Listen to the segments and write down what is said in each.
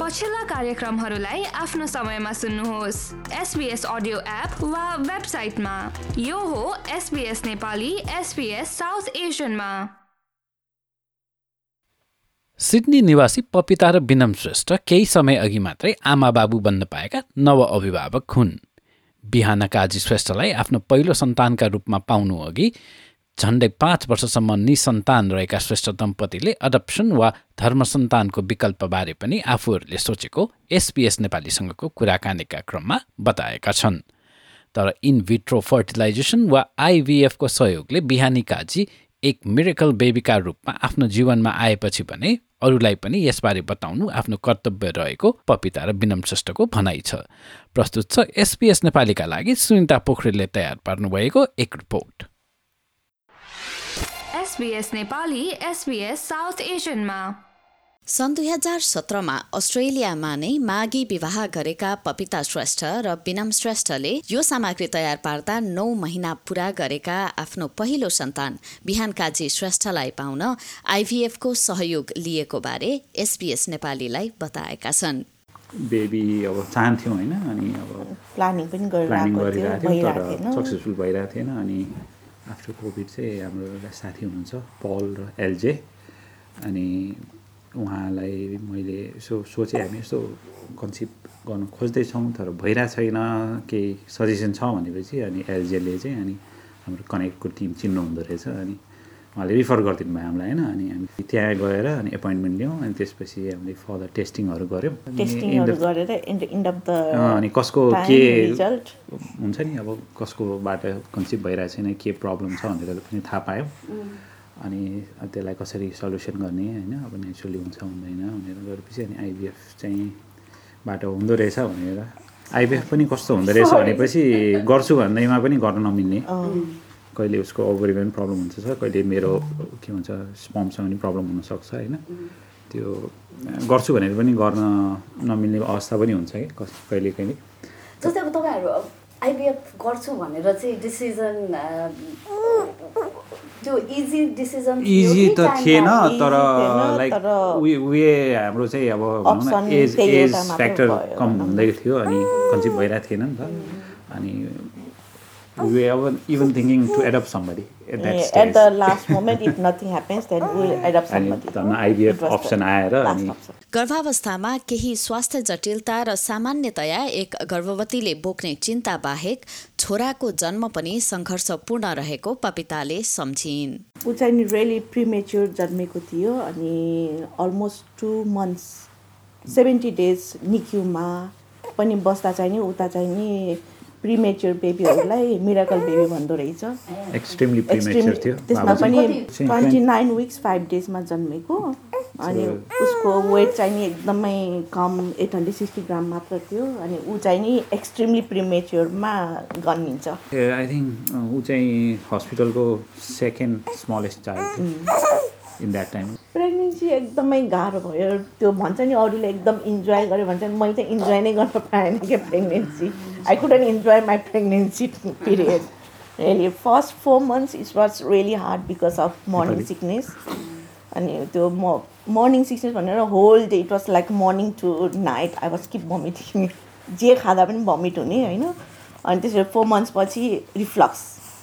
पछिल्ला कार्यक्रमहरूलाई आफ्नो समयमा सुन्नुहोस् SBS अडियो एप वा वेबसाइटमा। यो हो SBS नेपाली SBS साउथ एसियनमा। सिडनी निवासी पपिता र बिनम श्रेष्ठ केही समय अघि मात्रै आमा बाबु बन्न पाएका नव अभिभावक हुन्। बिहान काजी श्रेष्ठलाई आफ्नो पहिलो सन्तानका रूपमा पाउनु अघि झन्डै 5 वर्षसम्म निसन्तान रहेका श्रेष्ठ दम्पतिले अडप्सन वा धर्म सन्तानको विकल्पबारे पनि आफूहरूले सोचेको SBS नेपालीसँगको कुराकानीका क्रममा बताएका छन्। तर इन विट्रो फर्टिलाइजेसन वा IVF को सहयोगले बिहानी काजी एक मिरेकल बेबीका रूपमा आफ्नो जीवनमा आएपछि भने अरूलाई पनि यसबारे बताउनु आफ्नो कर्तव्य रहेको पपिता र बिनम श्रेष्ठको भनाइ छ। प्रस्तुत छ SBS नेपालीका लागि सुनिता पोखरेलले तयार पार्नुभएको एक report. SBS Nepali SBS South एसियनमा। सन् 2017 अस्ट्रेलियामा नै मागी विवाह गरेका पपिता श्रेष्ठ र बिनम श्रेष्ठले यो सामग्री तयार पार्दा 9 महिना पूरा गरेका आफ्नो पहिलो सन्तान बिहान काजी श्रेष्ठलाई पाउन IVF को सहयोग लिएको बारे SBS नेपालीलाई बताएका छन्। बेबी अब चाहन्थ्यौँ होइन, अनि अब प्लानिङ पनि गरिरहेको थियौँ तर सक्सेसफुल भइरहेको थिएन। अनि आफ्टर कोभिड चाहिँ हाम्रो एउटा साथी हुनुहुन्छ पल र एलजे, अनि उहाँलाई मैले यसो सोचेँ हामी यसो कन्सिभ गर्नु खोज्दैछौँ तर भइरहेको छैन, केही सजेसन छ भनेपछि अनि एलजेले चाहिँ अनि हाम्रो कनेक्टको टिम चिन्नु हुँदो रहेछ, अनि उहाँले रिफर गरिदिनु भयो हामीलाई होइन। अनि हामी त्यहाँ गएर अनि एपोइन्टमेन्ट लियौँ, अनि त्यसपछि हामीले फर्दर टेस्टिङहरू गऱ्यौँ। अनि कसको के हुन्छ नि, अब कसकोबाट कन्सिभ भइरहेको छैन, के प्रब्लम छ भनेर पनि थाहा पायौँ। अनि त्यसलाई कसरी सल्युसन गर्ने होइन, अब नेचुरली हुन्छ हुँदैन भनेर गरेपछि अनि IVF चाहिँ बाटो हुँदो रहेछ भनेर IVF पनि कस्तो हुँदो रहेछ भनेपछि गर्छु भन्दैमा पनि गर्न नमिल्ने, कहिले उसको ओभरीमा पनि प्रब्लम हुन्छ, कहिले मेरो के भन्छ स्पर्मसँग पनि प्रब्लम हुनसक्छ होइन। त्यो गर्छु भनेर पनि गर्न नमिल्ने अवस्था पनि हुन्छ कि कहिले कहिले। जस्तै अब तपाईँहरू IVF गर्छु भनेर चाहिँ डिसिजन त्यो इजी त थिएन, तर लाइक उयो हाम्रो चाहिँ अब एज फ्याक्टर कम हुँदै थियो अनि कन्सिभ भइरहेको थिएन नि त। अनि we were even thinking to adopt somebody at that stage. At the last moment, if nothing happens, then we'll adopt somebody. अनि IVF अप्सन आएर अनि गर्भावस्थामा केही स्वास्थ्य जटिलता र सामान्यतया एक गर्भवतीले बोक्ने चिन्ता बाहेक छोराको जन्म पनि सङ्घर्षपूर्ण रहेको पपिताले सम्झिन्। ऊ चाहिँ रियली प्रिमेच्योर जन्मेको थियो, अनि अलमोस्ट 2 months 70 days निक्युमा पनि बस्दा चाहिँ नि उता चाहिँ नि प्रिमेच्योर बेबीहरूलाई मिराकल बेबी भन्दो रहेछ। एक्सट्रिमली प्रिमेच्योर थियो। त्यसमा पनि 29 weeks 5 days मा जन्मेको, अनि उसको वेट चाहिँ नि एकदमै कम 860 ग्राम मात्र थियो, अनि ऊ चाहिँ नि एक्सट्रिमली प्रिमेच्योरमा गनिन्छ। आई थिङ्क ऊ चाहिँ हस्पिटलको second smallest child in that time. Pregnancy एकदमै गाह्रो भयो, त्यो भन्छ नि अरूले एकदम इन्जोय गर्यो भन्छ नि, मैले चाहिँ इन्जोय नै गर्न पाएन क्या pregnancy. I couldn't enjoy my pregnancy period. Really first 4 months it was really hard because of morning sickness. अनि त्यो मर्निङ सिकनेस भनेर whole day it was like morning to night I was keep vomiting, जे खाँदा पनि vomit हुने होइन। अनि त्यसरी 4 months पछि reflux,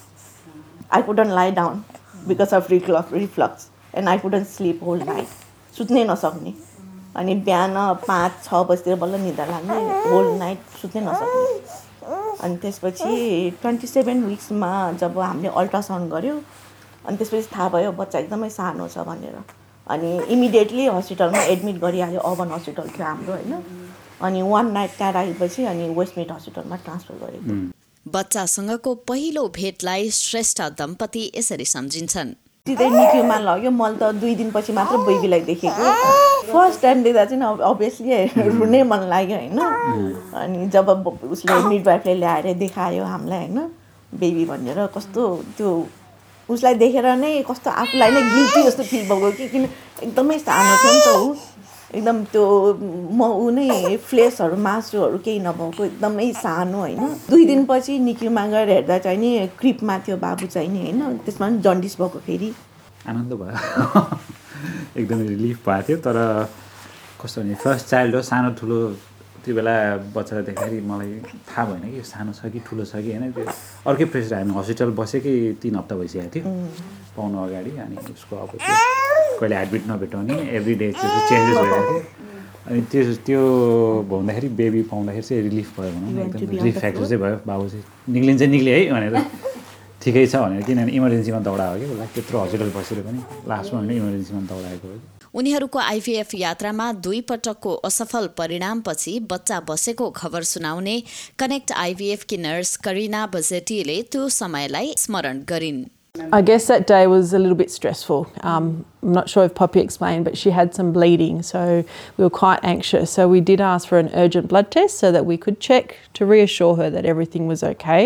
I couldn't lie down because of reflux and I couldn't sleep whole night, सुत्नै नसक्ने। अनि बिहान 5-6 बजीतिर बल्ल निद्रा लाग्ने, होल नाइट सुत्नै नसक्ने। अनि त्यसपछि 27 weeksमा जब हामीले अल्ट्रासाउन्ड गऱ्यो, अनि त्यसपछि थाहा भयो बच्चा एकदमै सानो छ भनेर। अनि इमिडिएटली हस्पिटलमा एडमिट गरिहाल्यो, अबन हस्पिटल थियो हाम्रो होइन। अनि 1 night त्यहाँ राखेपछि अनि वेस्टमेड हस्पिटलमा ट्रान्सफर गरेको। बच्चासँगको पहिलो भेटलाई श्रेष्ठ दम्पति यसरी सम्झिन्छन्। सिधै निक्युमा लग्यो, मैले त 2 दिनपछि मात्र बेबीलाई देखेको। फर्स्ट टाइम देख्दा चाहिँ अभियसली रुनै मन लाग्यो होइन। अनि जब उसले मिडवाइफले ल्याएर देखायो हामीलाई होइन बेबी भनेर, कस्तो त्यो उसलाई देखेर नै कस्तो आफूलाई नै गिल्टी जस्तो फिल भएको कि, किन एकदमै सानो थियो नि त ऊ, एकदम त्यो ऊ नै फ्लेसहरू मासुहरू केही नभएको एकदमै सानो होइन। 2 दिनपछि निक्युमा गएर हेर्दा चाहिँ नि क्रिपमा थियो बाबु चाहिँ नि होइन, त्यसमा पनि जन्डिस भएको फेरि। आनन्द भयो, एकदमै रिलिफ भएको थियो। तर कस्तो भने फर्स्ट चाइल्ड हो सानो ठुलो त्यो बेला बच्चा देख्दाखेरि मलाई थाहा भएन कि यो सानो छ कि ठुलो छ कि होइन त्यो अर्कै प्रेसर हामी हस्पिटल बसेकै 3 हप्ता भइसकेको थियो पाउनु अगाडि अनि उसको अब कहिले एडमिट नभेटाउने एभ्री डे चेन्जेस भइरहेको थियो अनि त्यो भन्दाखेरि बेबी पाउँदाखेरि चाहिँ रिलिफ भयो भनौँ न एकदम रिलिफ फ्याक्टर चाहिँ भयो बाबु चाहिँ निक्लिए है भनेर ठिकै छ भनेर किनभने इमर्जेन्सीमा दौडायो कि उसलाई त्यत्रो हस्पिटल बसेर पनि लास्टमा भने इमर्जेन्सीमा दौडाएको हो उनीहरूको आइभीएफ यात्रामा 2 पटकको असफल परिणामपछि बच्चा बसेको खबर सुनाउने कनेक्ट आइभीएफ की नर्स करिना बजेटीले त्यो समयलाई स्मरण गरिन् I guess that day was a little bit stressful. I'm not sure if Poppy explained, but she had some bleeding, so we were quite anxious. So we did ask for an urgent blood test so that we could check to reassure her that everything was okay.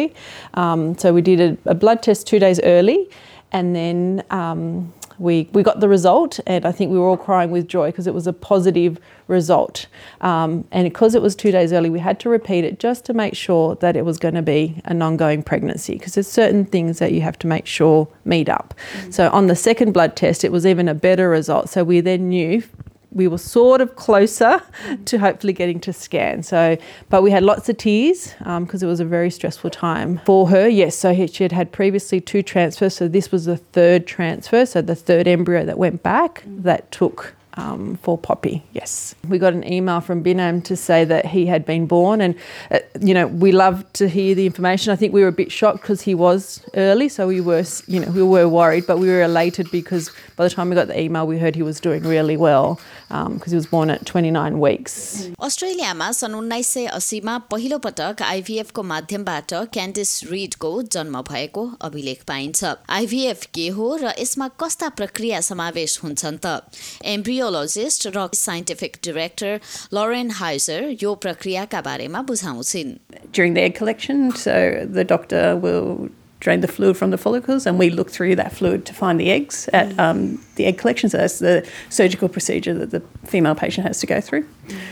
So we did a blood test 2 days early, and then we got the result, and I think we were all crying with joy because it was a positive result. And because it was 2 days early, we had to repeat it just to make sure that it was going to be an ongoing pregnancy, because there's certain things that you have to make sure meet up. So on the second blood test, it was even a better result. So we then knew we were sort of closer to hopefully getting to scan. But we had lots of tears because it was a very stressful time for her. Yes, so she had previously 2 transfers, so this was the 3rd transfer, so the 3rd embryo that went back that took for Poppy, yes. We got an email from Binam to say that he had been born, and we love to hear the information. I think we were a bit shocked because he was early, so we were worried, but we were elated because by the time we got the email, we heard he was doing really well because he was born at 29 weeks. अस्ट्रेलियामा सन् 1980 मा पहिलो पटक IVF को माध्यमबाट क्यान्डिस रिडको जन्म भएको अभिलेख पाइन्छ। आइभीएफ के हो र यसमा कस्ता प्रक्रिया समावेश हुन्छन् त? एम्ब्रियोलोजिस्ट र साइन्टिफिक डाइरेक्टर लरेन हाइजर यो प्रक्रियाका बारेमा बुझाउँछिन्। During the egg collection, so the doctor will drain the fluid from the follicles, and we look through that fluid to find the eggs at the egg collection. So that's the surgical procedure that the female patient has to go through.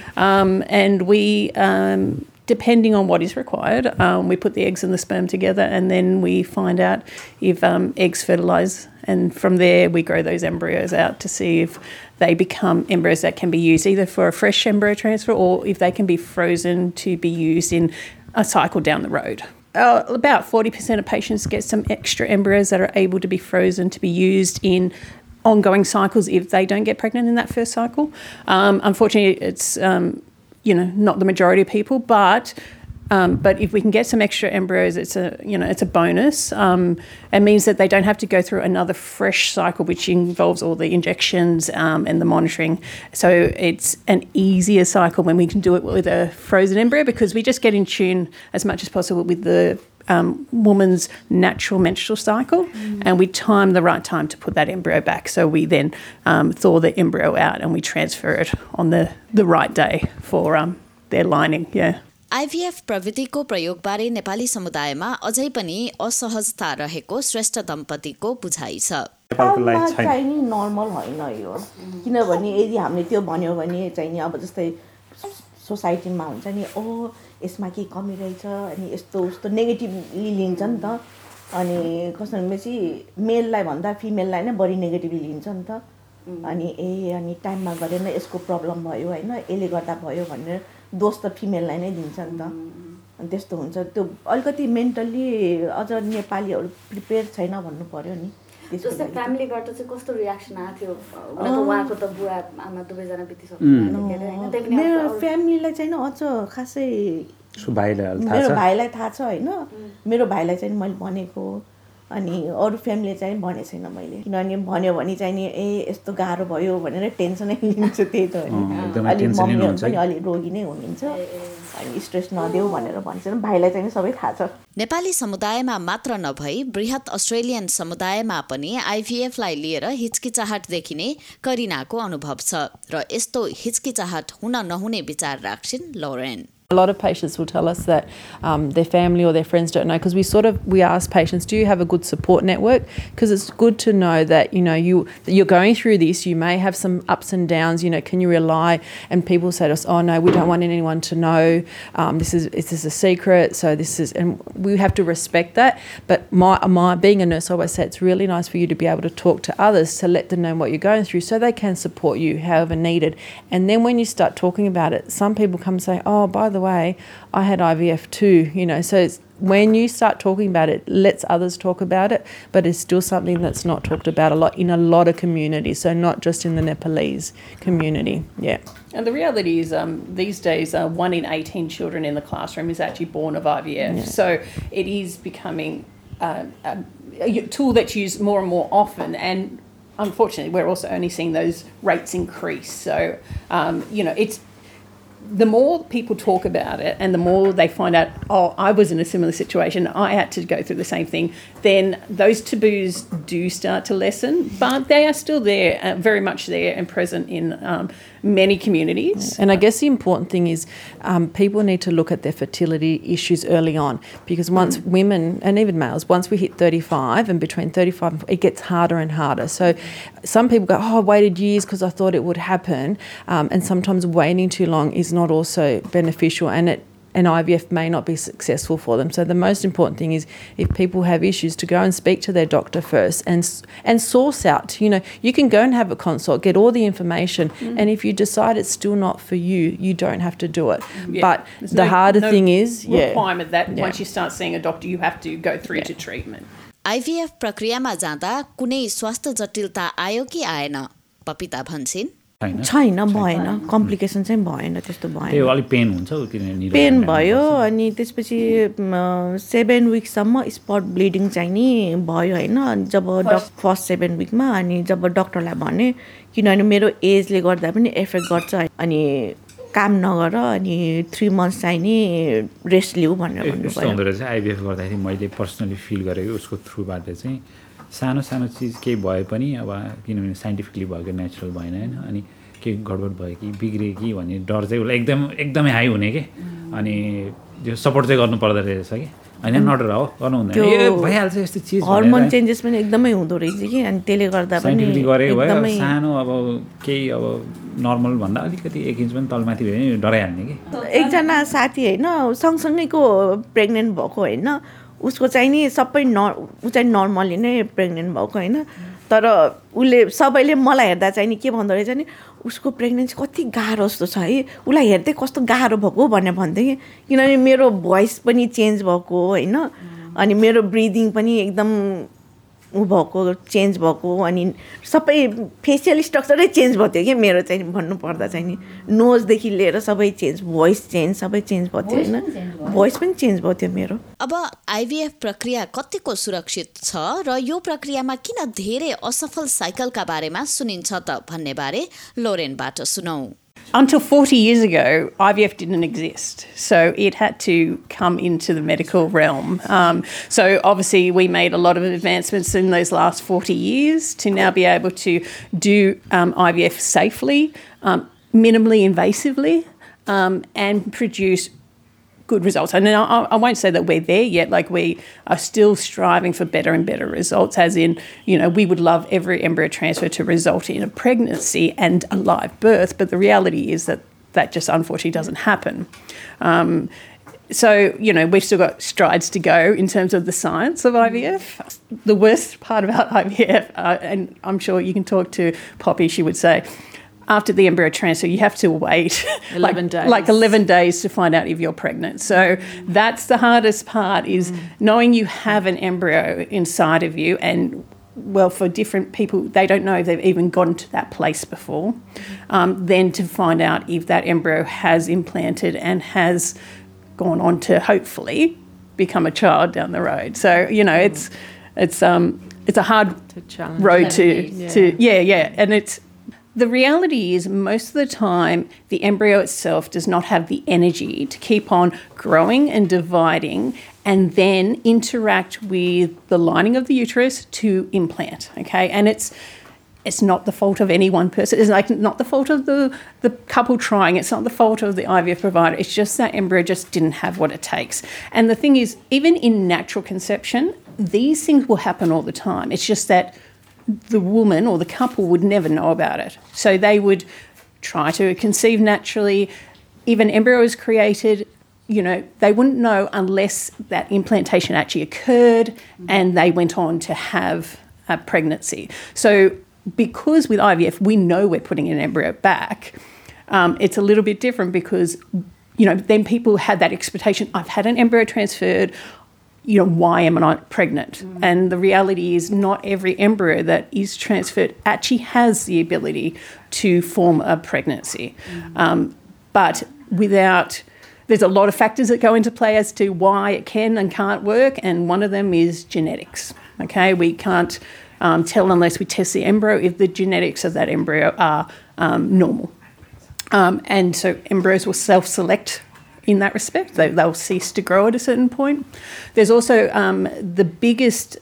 And we, depending on what is required, we put the eggs and the sperm together, and then we find out if eggs fertilise. And from there, we grow those embryos out to see if they become embryos that can be used either for a fresh embryo transfer or if they can be frozen to be used in a cycle down the road. About 40% of patients get some extra embryos that are able to be frozen to be used in ongoing cycles if they don't get pregnant in that first cycle. Unfortunately, it's not the majority of people, but if we can get some extra embryos, it's a bonus. It means that they don't have to go through another fresh cycle, which involves all the injections and the monitoring. So it's an easier cycle when we can do it with a frozen embryo, because we just get in tune as much as possible with the woman's natural menstrual cycle, and we time the right time to put that embryo back. So we then thaw the embryo out and we transfer it on the right day for their lining. Yeah. IVF प्रविधिको प्रयोगबारे नेपाली समुदायमा अझै पनि असहजता रहेको श्रेष्ठ दम्पतिको बुझाइ छ। चाहिँ नि नर्मल होइन यो, किनभने यदि हामीले त्यो भन्यो भने चाहिँ नि अब जस्तै सोसाइटीमा हुन्छ नि यसमा के कमी रहेछ अनि यस्तो उस्तो नेगेटिभली लिन्छ नि त। अनि कस्तो भनेपछि मेललाई भन्दा फिमेललाई नै बढी नेगेटिभली लिन्छ नि त। अनि टाइममा गरेन यसको प्रब्लम भयो होइन, यसले गर्दा भयो भनेर दोष त फिमेललाई नै दिन्छ नि त। अनि त्यस्तो हुन्छ। त्यो अलिकति मेन्टल्ली अझ नेपालीहरू प्रिपेयर छैन भन्नु पर्यो नि। जस्तै फ्यामिलीबाट चाहिँ कस्तो रियाक्सन आएको थियो? उहाँको त बुवा आमा दुवैजना बितिसक्नु। मेरो फ्यामिलीलाई चाहिँ अझ खासै मेरो भाइलाई थाहा छ होइन, मेरो भाइलाई चाहिँ मैले भनेको, अनि अरू फ्यामिलीले चाहिँ भने छैन मैले, किनभने भन्यो भने चाहिँ नि यस्तो गाह्रो भयो भनेर टेन्सनै लिन्छ। त्यही त होइन, अलिक मम्मीहरू पनि अलिक रोगी नै हुनुहुन्छ, अनि स्ट्रेस नदेऊ भनेर भन्छ। भाइलाई चाहिँ सबै थाहा छ। नेपाली समुदायमा मात्र नभई बृहत अस्ट्रेलियन समुदायमा पनि आइभीएफलाई लिएर हिचकिचाहट देखिने करिनाको अनुभव छ र यस्तो हिचकिचाहट हुन नहुने विचार राख्छिन् लरेन। A lot of patients will tell us that their family or their friends don't know, because we ask patients, do you have a good support network? Because it's good to know that, you're going through this, you may have some ups and downs, can you rely? And people say to us, oh no, we don't want anyone to know, this is a secret, and we have to respect that. But my being a nurse, I always say it's really nice for you to be able to talk to others to let them know what you're going through so they can support you however needed. And then when you start talking about it, some people come and say, oh, by the way, I had IVF too, so it's, when you start talking about it, lets others talk about it, but it's still something that's not talked about a lot in a lot of communities, so not just in the Nepalese community, yeah. And the reality is these days 1 in 18 children in the classroom is actually born of IVF, so it is becoming a tool that's used more and more often, and unfortunately we're also only seeing those rates increase, so it's the more people talk about it and the more they find out, oh, I was in a similar situation, I had to go through the same thing, then those taboos do start to lessen, but they are still there, very much there and present in many communities. And I guess the important thing is people need to look at their fertility issues early on, because once women, and even males, once we hit 35 and between 35 and 40, it gets harder and harder. So some people go, oh, I waited years because I thought it would happen, and sometimes waiting too long is not also beneficial, and IVF may not be successful for them. So the most important thing is, if people have issues, to go and speak to their doctor first and source out. You can go and have a consult, get all the information, and if you decide it's still not for you, you don't have to do it. Yeah. But the harder thing is, requirement that once you start seeing a doctor, you have to go through to treatment. IVF प्रक्रियामा जाँदा कुनै स्वास्थ्य जटिलता आयो कि आएन? पपिता भन्छन् छैन, भएन, कम्प्लिकेसन चाहिँ भएन, त्यस्तो भएन। अलिक पेन हुन्छ किनभने पेन भयो, अनि त्यसपछि 7 विकसम्म स्पट ब्लिडिङ चाहिँ नि भयो होइन, जब फर्स्ट 7 विकमा। अनि जब डक्टरलाई भने, किनभने मेरो एजले गर्दा पनि एफेक्ट गर्छ, अनि काम नगर, अनि 3 मन्थ्स चाहिँ नि रेस्ट लिऊ भनेर भन्नुभयो। यस्तो हुँदो रहेछ। आइबिएफ गर्दाखेरि मैले पर्सनली फिल गरेको उसको थ्रुबाट चाहिँ सानो सानो चिज केही भए पनि, अब किनभने साइन्टिफिकली भएको नेचुरल भएन होइन, अनि केही गडबड भयो कि बिग्रियो कि भन्ने डर चाहिँ उसलाई एकदमै हाई हुने के, अनि त्यो सपोर्ट चाहिँ गर्नु पर्दो रहेछ कि, होइन नडर हो गर्नु हुँदैन, भइहाल्छ यस्तो चिज। हर्मोन चेन्जेस पनि एकदमै हुँदो रहेछ कि, अनि त्यसले गर्दा पनि साइन्टिफिकली गरेको भयो। सानो अब केही अब नर्मल भन्दा अलिकति 1 इन्च पनि तलमाथि भयो भने डराइहाल्ने कि। एकजना साथी होइन, सँगसँगैको प्रेग्नेन्ट भएको होइन, उसको चाहिँ नि सबै ऊ चाहिँ नर्मली नै प्रेग्नेन्ट भएको होइन, तर उसले सबैले मलाई हेर्दा चाहिँ नि के भन्दो रहेछ नि, उसको प्रेग्नेन्सी कति गाह्रो जस्तो छ है, उसलाई हेर्दै कस्तो गाह्रो भएको भनेर भन्थ्यो कि, किनभने मेरो भोइस पनि चेन्ज भएको होइन, अनि मेरो ब्रिदिङ पनि एकदम भएको चेन्ज भएको, अनि सबै फेसियल स्ट्रक्चरै चेन्ज भएको थियो कि मेरो चाहिँ भन्नुपर्दा चाहिँ नि, नोजदेखि लिएर सबै चेन्ज, भोइस चेन्ज, सबै चेन्ज भएको थियो होइन, भोइस पनि चेन्ज भएको थियो मेरो। अब आइभीएफ प्रक्रिया कतिको सुरक्षित छ र यो प्रक्रियामा किन धेरै असफल साइकलका बारेमा सुनिन्छ त भन्ने बारे लोरेनबाट सुनौ। Until 40 years ago, IVF didn't exist, so it had to come into the medical realm. So obviously we made a lot of advancements in those last 40 years to now be able to do IVF safely, minimally invasively, and produce good results. And I won't say that we're there yet, like we are still striving for better and better results, as in, we would love every embryo transfer to result in a pregnancy and a live birth, but the reality is that just unfortunately doesn't happen. So, we've still got strides to go in terms of the science of IVF. The worst part about IVF, and I'm sure you can talk to Poppy, she would say, after the embryo transfer, you have to wait 11 days. Like 11 days to find out if you're pregnant. So that's the hardest part, is knowing you have an embryo inside of you. And, well, for different people, they don't know if they've even gotten to that place before. Then to find out if that embryo has implanted and has gone on to hopefully become a child down the road. So, it's a hard road to and the reality is most of the time the embryo itself does not have the energy to keep on growing and dividing and then interact with the lining of the uterus to implant, okay? And it's not the fault of any one person. It's like not the fault of the couple trying. It's not the fault of the IVF provider. It's just that embryo just didn't have what it takes. And the thing is, even in natural conception, these things will happen all the time. It's just that the woman or the couple would never know about it. So they would try to conceive naturally. Even embryo is created, they wouldn't know unless that implantation actually occurred and they went on to have a pregnancy. So because with IVF, we know we're putting an embryo back, it's a little bit different because, then people had that expectation, I've had an embryo transferred, why am I not pregnant? And the reality is not every embryo that is transferred actually has the ability to form a pregnancy. But there's a lot of factors that go into play as to why it can and can't work, and one of them is genetics. Okay, we can't tell unless we test the embryo if the genetics of that embryo are normal. And so embryos will self-select in that respect. They'll cease to grow at a certain point. There's also the biggest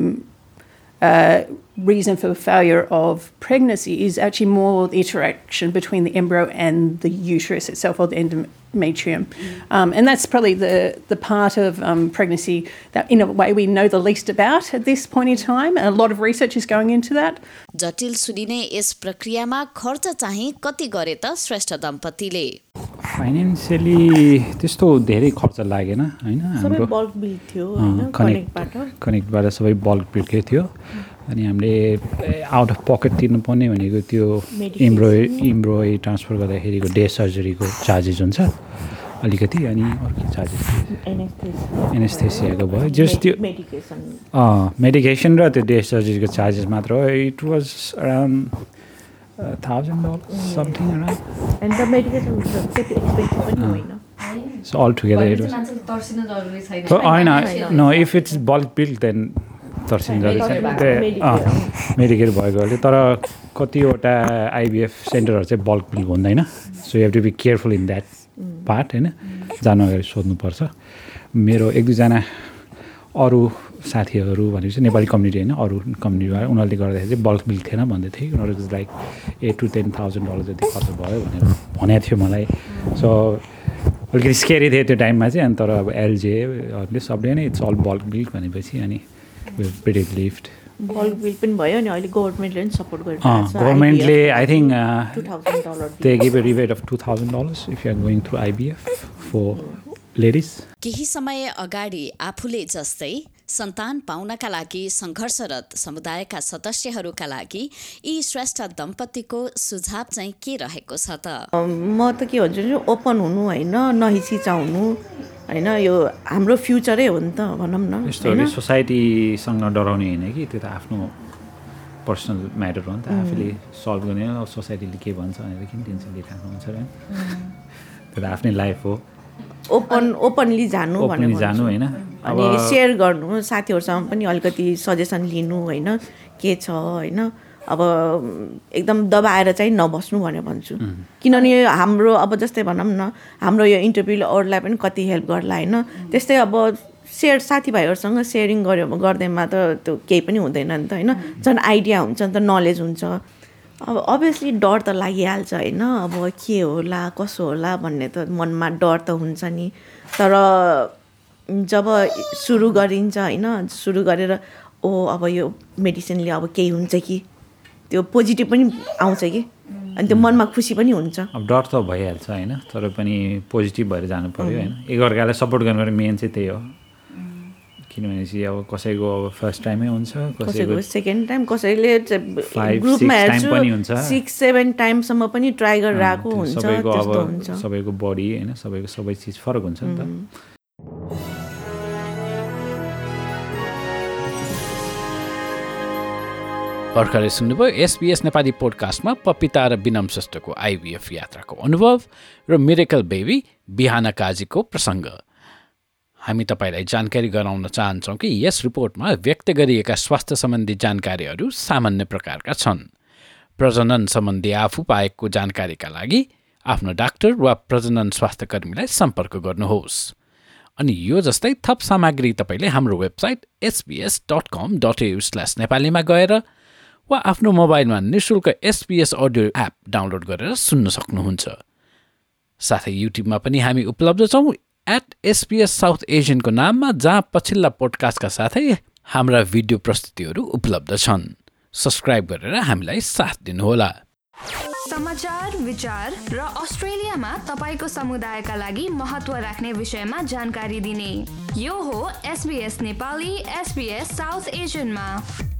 reason for failure of pregnancy is actually more the interaction between the embryo and the uterus itself, or the endometrium. And that's probably the part of pregnancy that, in a way, we know the least about at this point in time. A lot of research is going into that. जटिल सुनिने यस प्रक्रियामा खर्च चाहिँ कति गरे त Shrestha दम्पतिले? Financially त्यस्तो धेरै खर्च लागेन हैन, हाम्रो बल्क बिल थियो हैन, कनेक्टबाट सबै बल्क बिलकै थियो। अनि हामीले आउट अफ पकेट तिर्नुपर्ने भनेको त्यो इम्ब्रोय ट्रान्सफर गर्दाखेरिको डे सर्जरीको चार्जेस हुन्छ अलिकति, अनि अर्को चार्जेस एनेस्थेसियाको भयो, जस्ट त्यो मेडिकेसन र त्यो डे सर्जरीको चार्जेस मात्र हो। It was around $1,000 something around. And the medication was pretty expensive anyway, no? So altogether it was. No, if it's bulk bill then Medicare भएकोले, तर कतिवटा आइबिएफ सेन्टरहरू चाहिँ बल्क बिल हुँदैन। So you have to be careful in that part हैन, जानु अगाडि सोध्नुपर्छ। मेरो एक दुईजना अरू साथीहरू भनेपछि नेपाली कम्युनिटी होइन, अरू कम्युनिटीबाट उनीहरूले गर्दाखेरि चाहिँ बल्क बिल थिएन भन्दै थियो। उनीहरूको लाइक $8,000 to $10,000 जति खर्च भयो भनेर भनेको थियो मलाई। सो अलिकति स्केरी थियो त्यो टाइममा चाहिँ। अनि तर अब एलजेहरूले सबले नै इट्स अल बल्क बिल भनेपछि अनि pretty relieved. बल्क बिल पनि भयो अनि अहिले गभर्नमेन्टले पनि सपोर्ट गरिरहेको छ। गभर्नमेन्टले I think $2,000 they give a rebate of $2,000 if you are going through IVF for ladies. केही समय अगाडि आफूले जस्तै सन्तान पाउनका लागि संघर्षरत समुदायका सदस्यहरूका लागि यी श्रेष्ठ दम्पतिको सुझाव चाहिँ के रहेको छ त? म त के भन्छु, ओपन हुनु होइन, नहिचिचाउनु होइन, यो हाम्रो फ्युचरै हो नि त भनौँ न। यस्तो सोसाइटीसँग डराउने होइन कि, त्यो त आफ्नो पर्सनल म्याटर हो नि त, आफूले सल्भ गर्ने हो। सोसाइटीले के भन्छ भनेर किन टेन्सन लिइराख्नु हुन्छ र, त्यो त आफ्नै लाइफ हो। ओपनली जानु होइन, अनि सेयर गर्नु, साथीहरूसँग पनि अलिकति सजेसन लिनु होइन, के छ होइन। अब एकदम दबाएर चाहिँ नबस्नु भनेर भन्छु, किनभने हाम्रो अब जस्तै भनौँ न, हाम्रो यो इन्टरभ्यूले अरूलाई पनि कति हेल्प गर्ला होइन। त्यस्तै अब साथीभाइहरूसँग सेयरिङ गर्दैमा त त्यो केही पनि हुँदैन नि त होइन। झन् आइडिया हुन्छ नि त, नलेज हुन्छ। अब अभियसली डर त लागिहाल्छ होइन, अब के होला कसो होला भन्ने त मनमा डर त हुन्छ नि। तर जब सुरु गरिन्छ होइन, सुरु गरेर अब यो मेडिसिनले अब केही हुन्छ कि, त्यो पोजिटिभ पनि आउँछ कि, अनि त्यो मनमा खुसी पनि हुन्छ। अब डर त भइहाल्छ होइन, तर पनि पोजिटिभ भएर जानु पऱ्यो होइन। एकअर्कालाई सपोर्ट गर्नु मेन चाहिँ त्यही हो। किनभनेपछि अब कसैको अब फर्स्ट टाइमै हुन्छ, कसैको सेकेन्ड टाइम, कसैले ग्रुपमा हेर्छु 6-7 टाइमसम्म पनि ट्राई गरेर आएको हुन्छ। सबैको अब सबैको बडी होइन, सबैको सबै चिज फरक हुन्छ नि त। भर्खरै सुन्नुभयो SBS नेपाली पोडकास्टमा पपिता र बिनम श्रेष्ठको आइभीएफ यात्राको अनुभव र मिरेकल बेबी बिहान काजीको प्रसङ्ग। हामी तपाईँलाई जानकारी गराउन चाहन्छौँ कि यस रिपोर्टमा व्यक्त गरिएका स्वास्थ्य सम्बन्धी जानकारीहरू सामान्य प्रकारका छन्। प्रजनन सम्बन्धी आफू पाएको जानकारीका लागि आफ्नो डाक्टर वा प्रजनन स्वास्थ्य कर्मीलाई सम्पर्क गर्नुहोस्। अनि यो जस्तै थप सामग्री तपाईँले हाम्रो वेबसाइट sbs.com.au/नेपालीमा गएर वा आफ्नो मोबाइलमा निःशुल्क SBS अडियो एप डाउनलोड गरेर सुन्न सक्नुहुन्छ। साथै युट्युबमा पनि हामी उपलब्ध छौँ @SBS साउथ एसियनको नाममा, जहाँ पछिल्ला पोडकास्टका साथै हाम्रा भिडियो प्रस्तुतिहरू उपलब्ध छन्। सब्स्क्राइब गरेर हामीलाई साथ दिनुहोला। समाचार, विचार र अस्ट्रेलियामा तपाईको समुदायका लागि महत्त्व राख्ने विषयमा जानकारी दिने यो हो SBS नेपाली SBS साउथ एसियनमा।